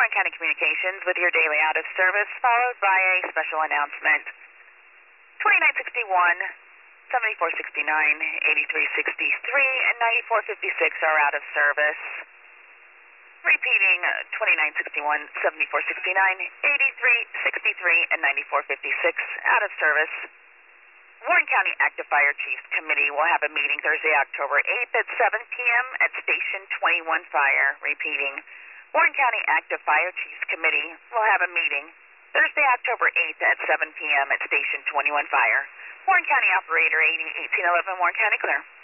Warren County Communications with your daily out of service, followed by a special announcement. 2961, 7469, 8363, and 9456 are out of service. Repeating, 2961, 7469, 8363, and 9456 out of service. Warren County Active Fire Chiefs Committee will have a meeting Thursday, October 8th at 7 p.m. at Station 21 Fire. Repeating, Warren County Active Fire Chiefs Committee will have a meeting Thursday, October 8th at 7 p.m. at Station 21 Fire. Warren County Operator 801811, Warren County clear.